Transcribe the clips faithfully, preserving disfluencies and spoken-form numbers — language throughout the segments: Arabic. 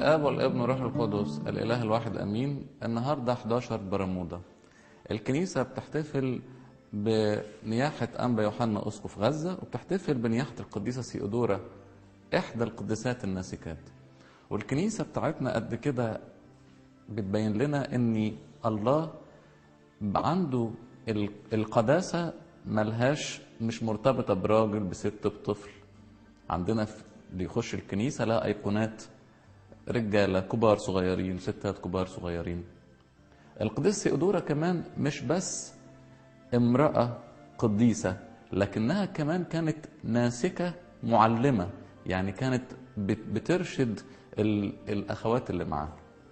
الآب والابن والروح القدس الإله الواحد أمين. النهاردة احداشر برمودا. الكنيسة بتحتفل بنياحة أنبا يوحنا أسقف غزة، وبتحتفل بنياحة القديسة سيودورا إحدى القديسات الناسكات. والكنيسة بتاعتنا قد كده بتبين لنا إن الله عنده القداسة ملهاش مش مرتبطة براجل بست بطفل. عندنا اللي يخش الكنيسة لا أيقونات رجالة كبار صغيرين، ستات كبار صغيرين. القديسة سيودورا كمان مش بس امرأة قديسة، لكنها كمان كانت ناسكة معلمة، يعني كانت بترشد الأخوات اللي معاها.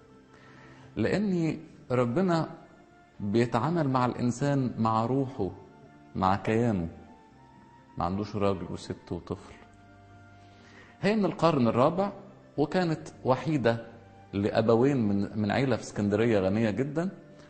لأن ربنا بيتعامل مع الإنسان مع روحه، مع كيانه، ما عندوش راجل وست وطفل. هي من القرن الرابع، وكانت وحيدة لأبوين من من عيلة في اسكندرية غنية جدا،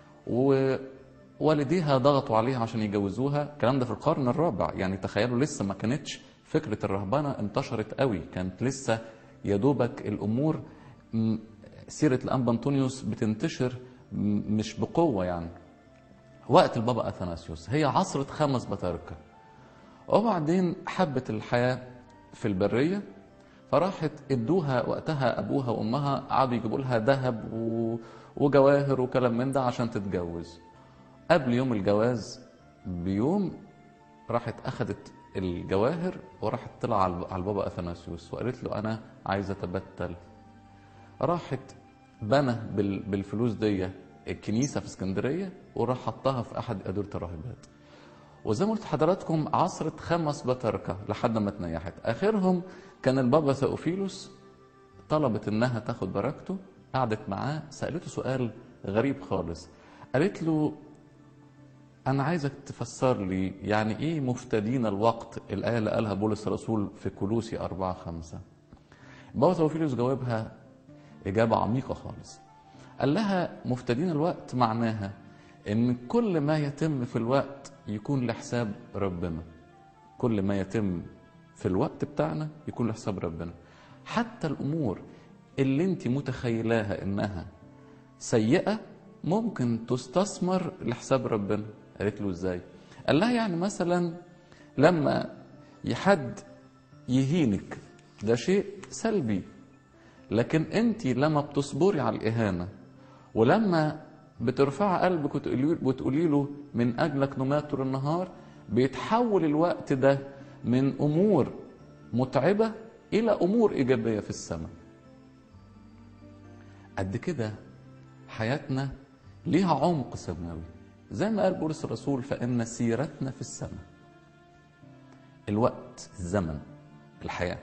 ووالديها ضغطوا عليها عشان يجوزوها. الكلام ده في القرن الرابع، يعني تخيلوا لسه ما كانتش فكرة الرهبنة انتشرت قوي، كانت لسه يدوبك الأمور سيرة الأنبا أنطونيوس بتنتشر مش بقوة. يعني وقت البابا أثناسيوس هي عصرة خمس بطاركة، وبعدين حبت الحياة في البرية، فراحت ادوها وقتها ابوها وامها قعدوا يجيبوا لها ذهب وجواهر وكلام من ده عشان تتجوز. قبل يوم الجواز بيوم راحت اخذت الجواهر وراحت طلع على البابا اثناسيوس وقالت له انا عايزه اتبتل. راحت بنى بالفلوس دي الكنيسه في اسكندريه، وراح حطها في احد اديره الراهبات. وزي ما قلت لحضراتكم عصرة خمس بطاركة لحد ما اتنيحت. اخرهم كان البابا ثيوفيلوس، طلبت انها تاخد بركته، قعدت معاه سألته سؤال غريب خالص. قالت له انا عايزك تفسر لي يعني ايه مفتدين الوقت، الآية اللي قالها بولس الرسول في كولوسي أربعة خمسة. البابا ثيوفيلوس جاوبها إجابة عميقة خالص. قال لها مفتدين الوقت معناها ان كل ما يتم في الوقت يكون لحساب ربنا. كل ما يتم في الوقت بتاعنا يكون لحساب ربنا. حتى الامور اللي انت متخيلاها انها سيئة ممكن تستثمر لحساب ربنا. قالت له ازاي؟ قال لها يعني مثلا لما يحد يهينك ده شيء سلبي، لكن انت لما بتصبري على الاهانة ولما بترفع قلبك وتقولي له من أجلك نمات طول النهار، بيتحول الوقت ده من أمور متعبة إلى أمور إيجابية في السماء. قد كده حياتنا ليها عمق سماوي، زي ما قال بولس الرسول فإن سيرتنا في السماء. الوقت، الزمن، الحياة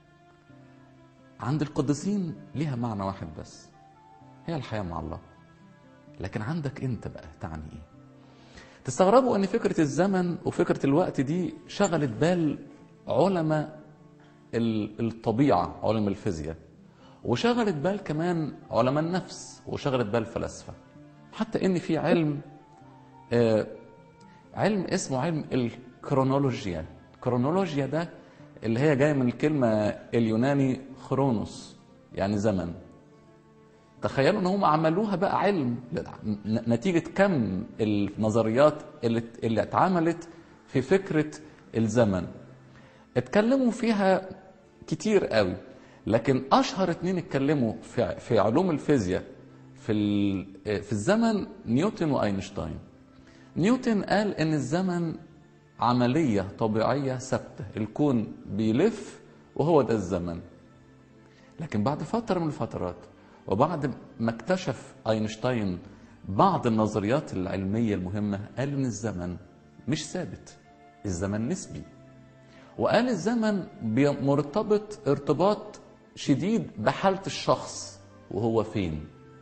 عند القديسين ليها معنى واحد بس، هي الحياة مع الله. لكن عندك انت بقى تعني ايه؟ تستغربوا ان فكرة الزمن وفكرة الوقت دي شغلت بال علماء الطبيعة، علماء الفيزياء، وشغلت بال كمان علماء النفس، وشغلت بال فلاسفة. حتى ان في علم آه علم اسمه علم الكرونولوجيا. الكرونولوجيا ده اللي هي جاية من الكلمة اليوناني خرونوس، يعني زمن. تخيلوا ان هم عملوها بقى علم نتيجة كم النظريات اللي, اللي اتعملت في فكرة الزمن. اتكلموا فيها كتير قوي، لكن اشهر اتنين اتكلموا في, في علوم الفيزياء في, في الزمن نيوتن واينشتاين. نيوتن قال ان الزمن عملية طبيعية ثابتة، الكون بيلف وهو ده الزمن. لكن بعد فترة من الفترات وبعد ما اكتشف اينشتاين بعض النظريات العلمية المهمة، قال ان الزمن مش ثابت، الزمن نسبي. وقال الزمن مرتبط ارتباط شديد بحالة الشخص وهو فين.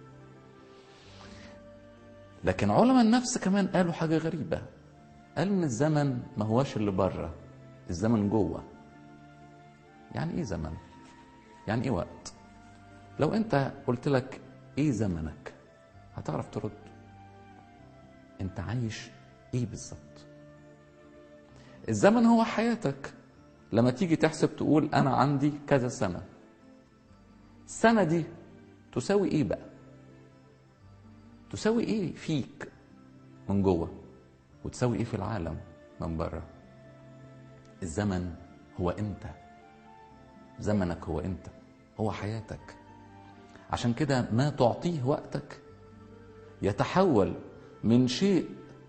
لكن علماء النفس كمان قالوا حاجة غريبة، قالوا ان الزمن ما هواش اللي بره، الزمن جوه. يعني ايه زمن؟ يعني ايه وقت؟ لو انت قلت لك ايه زمنك هتعرف ترد. انت عايش ايه بالظبط؟ الزمن هو حياتك. لما تيجي تحسب تقول انا عندي كذا سنة، السنة دي تساوي ايه بقى؟ تساوي ايه فيك من جوه، وتساوي ايه في العالم من بره؟ الزمن هو انت، زمنك هو انت، هو حياتك. عشان كده ما تعطيه وقتك يتحول من شيء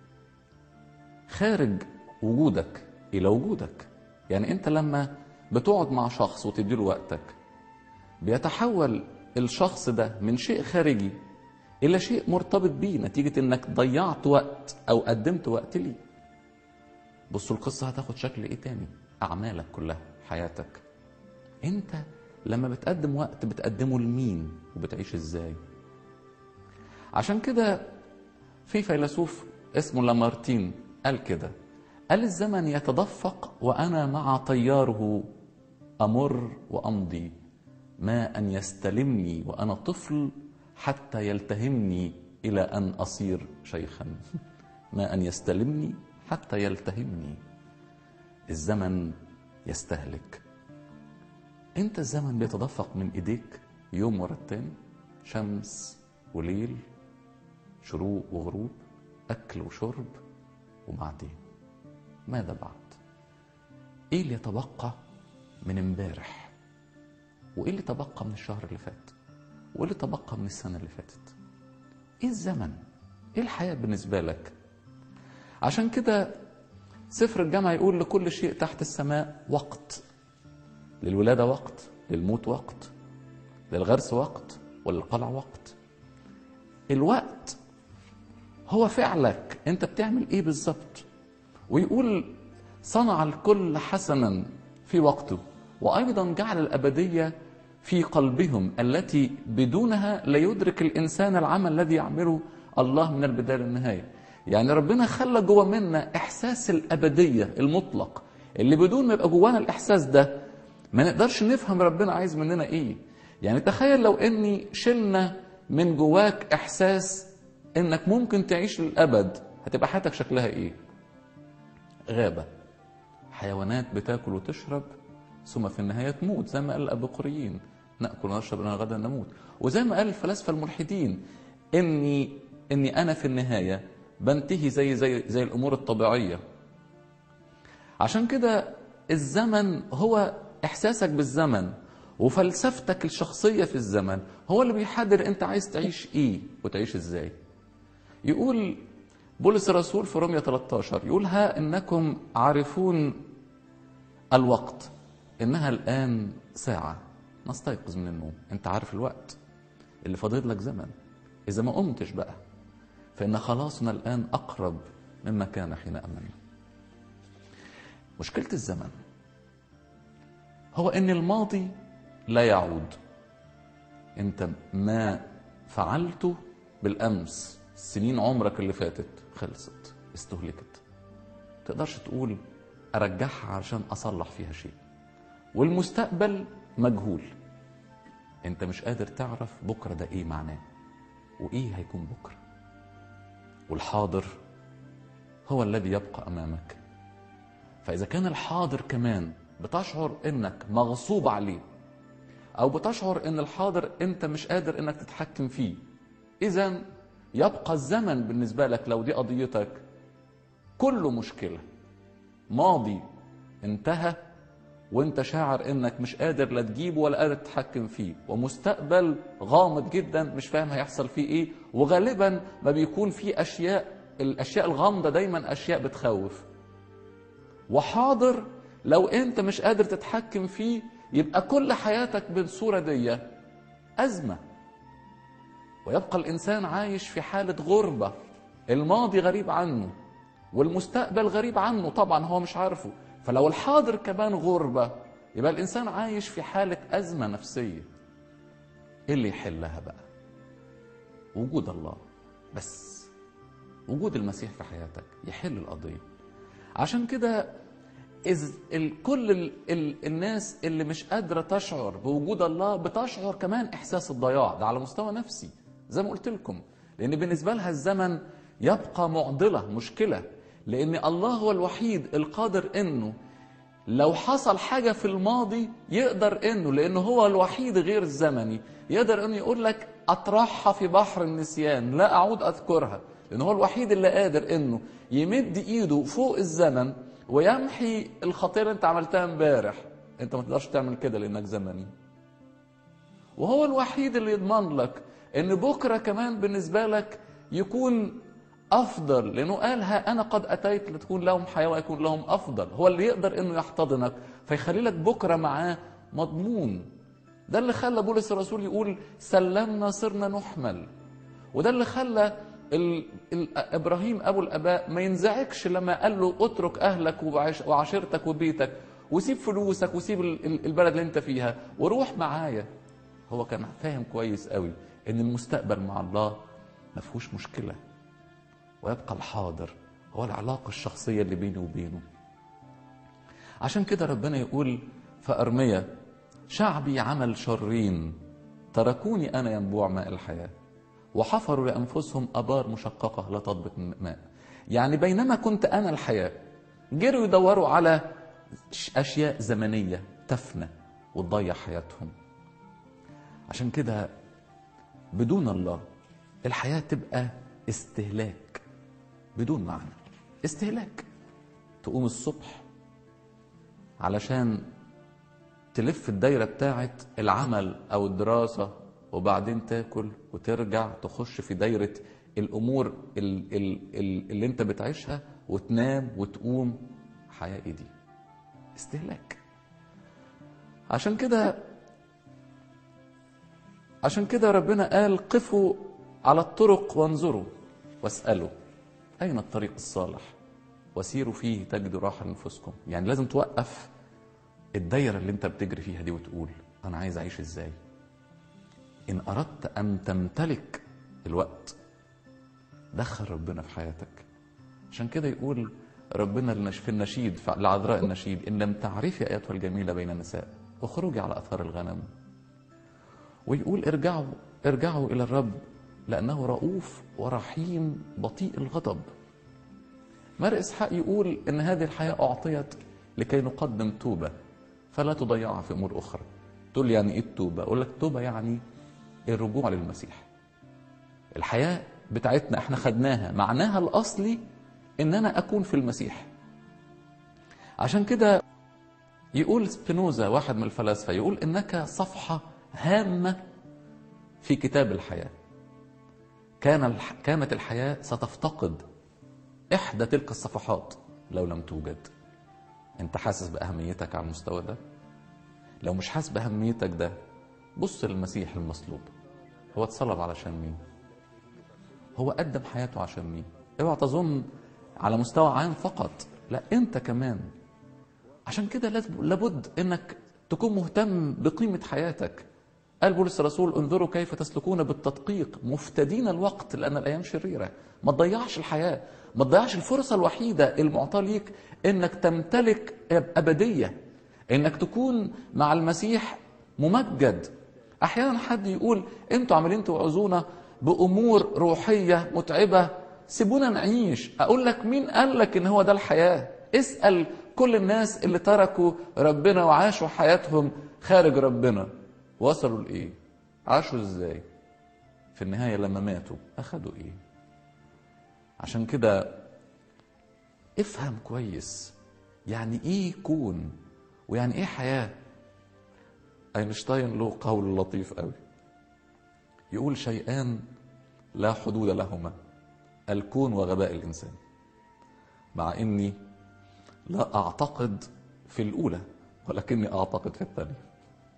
خارج وجودك الى وجودك. يعني انت لما بتقعد مع شخص وتديله وقتك، بيتحول الشخص ده من شيء خارجي الى شيء مرتبط بيه نتيجة انك ضيعت وقت او قدمت وقت ليه. بصوا القصة هتاخد شكل ايه تاني؟ اعمالك كلها، حياتك. انت لما بتقدم وقت بتقدمه لمين وبتعيش ازاي؟ عشان كده في فيلسوف اسمه لامارتين قال كده، قال الزمن يتدفق وأنا مع طياره أمر وأمضي، ما أن يستلمني وأنا طفل حتى يلتهمني إلى أن أصير شيخا. ما أن يستلمني حتى يلتهمني. الزمن يستهلك. انت الزمن بيتدفق من ايديك يوم ورا التاني، شمس وليل، شروق وغروب، اكل وشرب، وبعدين ماذا بعد؟ ايه اللي يتبقى من امبارح؟ وايه اللي تبقى من الشهر اللي فات؟ وايه اللي تبقى من السنة اللي فاتت؟ ايه الزمن؟ ايه الحياة بالنسبة لك؟ عشان كده سفر الجامعة يقول لكل شيء تحت السماء وقت. للولادة وقت، للموت وقت، للغرس وقت، وللقلع وقت. الوقت هو فعلك، انت بتعمل ايه بالظبط. ويقول صنع الكل حسنا في وقته، وايضا جعل الابدية في قلبهم التي بدونها لا يدرك الانسان العمل الذي يعمله الله من البداية للنهاية. يعني ربنا خلى جوه منا احساس الابدية المطلق، اللي بدون ما يبقى جوانا الاحساس ده ما نقدرش نفهم ربنا عايز مننا ايه. يعني تخيل لو اني شلنا من جواك احساس انك ممكن تعيش للابد، هتبقى حياتك شكلها ايه؟ غابة، حيوانات بتاكل وتشرب ثم في النهاية تموت، زي ما قال الابقوريين ناكل ونشرب لنا غدا نموت. وزي ما قال الفلاسفة الملحدين اني اني انا في النهاية بنتهي زي زي زي الامور الطبيعية. عشان كده الزمن هو احساسك بالزمن، وفلسفتك الشخصية في الزمن هو اللي بيحدد انت عايز تعيش ايه وتعيش ازاي. يقول بولس الرسول في رومية ثلاثة عشر، يقول ها انكم عارفون الوقت انها الان ساعة نستيقظ من النوم. انت عارف الوقت اللي فاضل لك زمن، اذا ما قمتش بقى فان خلاصنا الان اقرب مما كان حين امنا. مشكلة الزمن هو ان الماضي لا يعود. انت ما فعلته بالامس، سنين عمرك اللي فاتت خلصت، استهلكت، تقدرش تقول ارجعها عشان اصلح فيها شيء. والمستقبل مجهول، انت مش قادر تعرف بكرة ده ايه معناه وايه هيكون بكرة. والحاضر هو الذي يبقى امامك. فاذا كان الحاضر كمان بتشعر انك مغصوب عليه، او بتشعر ان الحاضر انت مش قادر انك تتحكم فيه، اذا يبقى الزمن بالنسبة لك لو دي قضيتك كله مشكلة. ماضي انتهى وانت شاعر انك مش قادر لا تجيبه ولا قادر تتحكم فيه، ومستقبل غامض جدا مش فاهم هيحصل فيه ايه، وغالبا ما بيكون فيه اشياء، الاشياء الغامضة دايما اشياء بتخوف. وحاضر لو انت مش قادر تتحكم فيه، يبقى كل حياتك بالصورة دي أزمة، ويبقى الإنسان عايش في حالة غربة. الماضي غريب عنه والمستقبل غريب عنه، طبعا هو مش عارفه. فلو الحاضر كمان غربة، يبقى الإنسان عايش في حالة أزمة نفسية. إيه اللي يحلها بقى؟ وجود الله بس، وجود المسيح في حياتك يحل القضية. عشان كده إذ كل ال ال الناس اللي مش قادرة تشعر بوجود الله بتشعر كمان إحساس الضياع ده على مستوى نفسي زي ما قلت لكم، لأن بالنسبة لها الزمن يبقى معضلة، مشكلة، لأن الله هو الوحيد القادر إنه لو حصل حاجة في الماضي يقدر انه، لانه هو الوحيد غير الزمني، يقدر انه يقول لك اطرحها في بحر النسيان لا اعود اذكرها، لانه هو الوحيد اللي قادر انه يمد ايده فوق الزمن ويمحي الخطيئة اللي انت عملتها امبارح. انت ما تقدرش تعمل كده لانك زمني. وهو الوحيد اللي يضمن لك ان بكرة كمان بالنسبة لك يكون افضل، لانه قال ها انا قد اتيت لتكون لهم حياة ويكون لهم افضل. هو اللي يقدر انه يحتضنك فيخلي لك بكرة معاه مضمون. ده اللي خلى بولس الرسول يقول سلمنا صرنا نحمل. وده اللي خلى ال... ال... ابراهيم ابو الاباء ما ينزعجش لما قال له اترك اهلك وعش... وعشيرتك وبيتك وسيب فلوسك وسيب ال... البلد اللي انت فيها وروح معايا. هو كان فاهم كويس قوي ان المستقبل مع الله ما فيهوش مشكله، ويبقى الحاضر هو العلاقه الشخصيه اللي بيني وبينه. عشان كده ربنا يقول في ارميا شعبي عمل شرين تركوني انا ينبوع ماء الحياه وحفروا لانفسهم ابار مشققه لا تضبط ماء. يعني بينما كنت انا الحياه جروا يدوروا على اشياء زمنيه تفنى وتضيع حياتهم. عشان كده بدون الله الحياة تبقى استهلاك بدون معنى. استهلاك، تقوم الصبح علشان تلف الدايرة بتاعت العمل أو الدراسة وبعدين تاكل وترجع تخش في دايرة الأمور اللي انت بتعيشها وتنام وتقوم. حياة ايه دي؟ استهلاك. عشان كده عشان كده ربنا قال قفوا على الطرق وانظروا واسألوا أين الطريق الصالح وسيروا فيه تجدوا راحة لنفسكم. يعني لازم توقف الدايرة اللي انت بتجري فيها دي وتقول أنا عايز أعيش إزاي. إن أردت أن تمتلك الوقت دخل ربنا في حياتك. عشان كده يقول ربنا في النشيد لعذراء النشيد إن لم تعرفي أيتها الجميلة بين النساء اخرجي على أثار الغنم. ويقول ارجعوا ارجعوا إلى الرب لأنه رؤوف ورحيم بطيء الغضب. مار إسحاق يقول إن هذه الحياة أعطيت لكي نقدم توبة فلا تضيعها في أمور أخرى. تقول يعني إيه التوبة؟ أقول لك توبة يعني الرجوع للمسيح. الحياة بتاعتنا احنا خدناها معناها الأصلي إن أنا أكون في المسيح. عشان كده يقول سبينوزا واحد من الفلاسفة يقول إنك صفحة هامة في كتاب الحياة. كان كانت الحياة ستفتقد إحدى تلك الصفحات لو لم توجد. أنت حاسس بأهميتك على المستوى ده؟ لو مش حاسس بأهميتك ده بص للمسيح المصلوب. هو اتصلب علشان مين؟ هو قدم حياته عشان مين؟ اوعى تظن على مستوى عام فقط، لا أنت كمان. عشان كده لابد إنك تكون مهتم بقيمة حياتك. قال بولس الرسول انظروا كيف تسلكون بالتدقيق مفتدين الوقت لأن الأيام شريرة. ما تضيعش الحياة، ما تضيعش الفرصة الوحيدة المعطاة ليك إنك تمتلك أبدية، إنك تكون مع المسيح ممجد. أحيانا حد يقول أنتوا عمالين توعظونا بأمور روحية متعبة، سيبونا نعيش. أقول لك مين قال لك إن هو ده الحياة؟ اسأل كل الناس اللي تركوا ربنا وعاشوا حياتهم خارج ربنا وصلوا لإيه؟ عاشوا إزاي؟ في النهاية لما ماتوا أخدوا إيه؟ عشان كده افهم كويس يعني إيه كون ويعني إيه حياة. أينشتاين له قول لطيف قوي يقول شيئان لا حدود لهما الكون وغباء الإنسان. مع إني لا أعتقد في الأولى ولكني أعتقد في الثانية.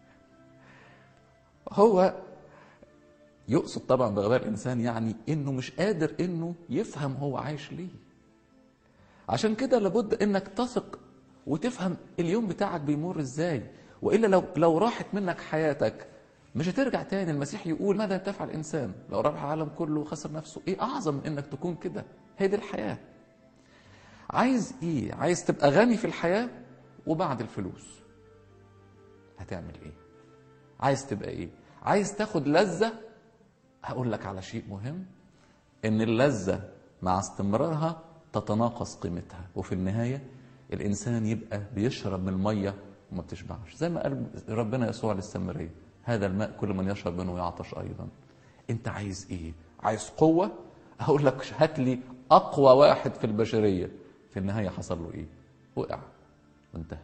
هو يقصد طبعا بغباء الإنسان يعني إنه مش قادر إنه يفهم هو عايش ليه. عشان كده لابد إنك تثق وتفهم اليوم بتاعك بيمر إزاي، وإلا لو لو راحت منك حياتك مش هترجع تاني. المسيح يقول ماذا ينتفع الإنسان لو ربح العالم كله وخسر نفسه؟ إيه أعظم من إنك تكون كده؟ هي دي الحياة. عايز إيه؟ عايز تبقى غني في الحياة وبعد الفلوس هتعمل إيه؟ عايز تبقى إيه؟ عايز تاخد لذة؟ هقول لك على شيء مهم، إن اللذة مع استمرارها تتناقص قيمتها، وفي النهاية الإنسان يبقى بيشرب من المية وما بتشبعش، زي ما قال ربنا يسوع للسامرية: هذا الماء كل من يشرب منه يعطش أيضا. أنت عايز إيه؟ عايز قوة؟ أقول لك هات لي أقوى واحد في البشرية. في النهاية حصل له إيه؟ وقع وانتهى.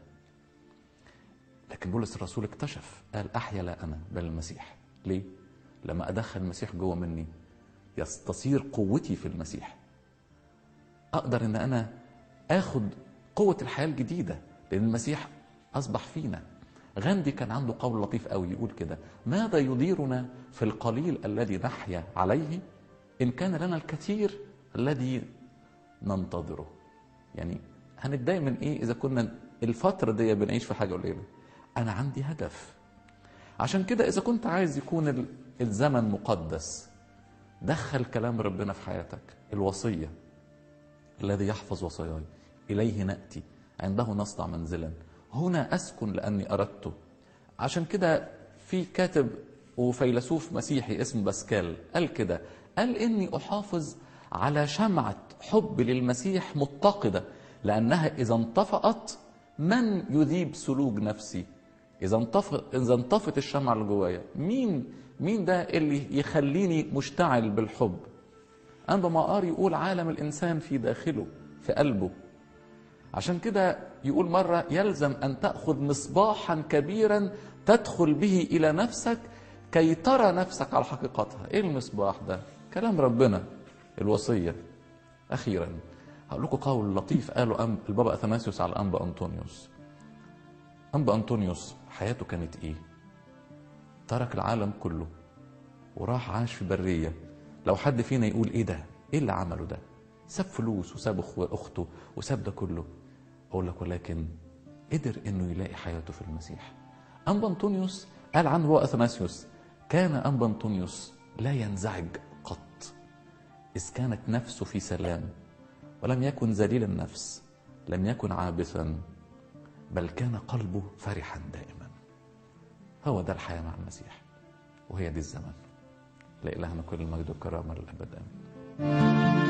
لكن بولس الرسول اكتشف، قال: أحيا لا أنا بل المسيح. ليه؟ لما أدخل المسيح جوه مني يستصير قوتي في المسيح، أقدر أن أنا أخد قوة الحياة الجديدة، لأن المسيح أصبح فينا. غاندي كان عنده قول لطيف قوي يقول كده: ماذا يضيرنا في القليل الذي نحيا عليه إن كان لنا الكثير الذي ننتظره. يعني هنتضايق من إيه إذا كنا الفترة دي بنعيش في حاجة قليلة؟ أنا عندي هدف. عشان كده إذا كنت عايز يكون الزمن مقدس، دخل كلام ربنا في حياتك. الوصية: الذي يحفظ وصاياي إليه نأتي، عنده نصنع منزلا، هنا أسكن لأني أردته. عشان كده في كاتب وفيلسوف مسيحي اسمه باسكال قال كده، قال: إني أحافظ على شمعة حب للمسيح متقدة، لأنها إذا انطفأت من يذيب سلوك نفسي؟ إذا انطفت إذا انطفت الشمعة اللي جوايا، مين مين ده اللي يخليني مشتعل بالحب؟ أنبا مقار يقول: عالم الإنسان في داخله، في قلبه. عشان كده يقول مرة: يلزم أن تأخذ مصباحا كبيرا تدخل به إلى نفسك كي ترى نفسك على حقيقتها. إيه المصباح ده؟ كلام ربنا، الوصية. أخيرا هقول لكم قول لطيف قاله البابا أثناسيوس على أنبا أنطونيوس. أنبا أنطونيوس حياته كانت إيه؟ ترك العالم كله وراح عاش في برية. لو حد فينا يقول: إيه ده؟ إيه اللي عمله ده؟ ساب فلوس وساب أخته وساب ده كله. أقول لك: ولكن قدر إنه يلاقي حياته في المسيح. أنبا أنطونيوس قال عنه هو أثناسيوس: كان أنبا أنطونيوس لا ينزعج قط، إذ كانت نفسه في سلام، ولم يكن ذليل النفس، لم يكن عابثا، بل كان قلبه فرحا دائما. هو ده الحياة مع المسيح، وهي دي الزمن. لإلهنا كل المجد والكرامة للأبد. آمين.